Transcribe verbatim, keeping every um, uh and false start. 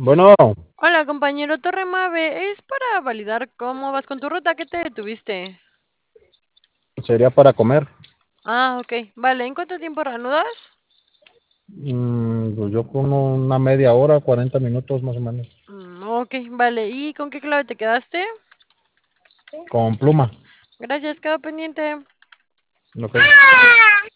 Bueno, Hola, compañero Torre Mave. Es para validar cómo vas con tu ruta. ¿Qué te detuviste? sería para comer. Ah, ok. Vale, ¿en cuánto tiempo reanudas? Mm, pues yo con una media hora, cuarenta minutos más o menos. Mm, ok, vale. ¿Y con qué clave te quedaste? Con pluma. Gracias, quedo pendiente. Ok.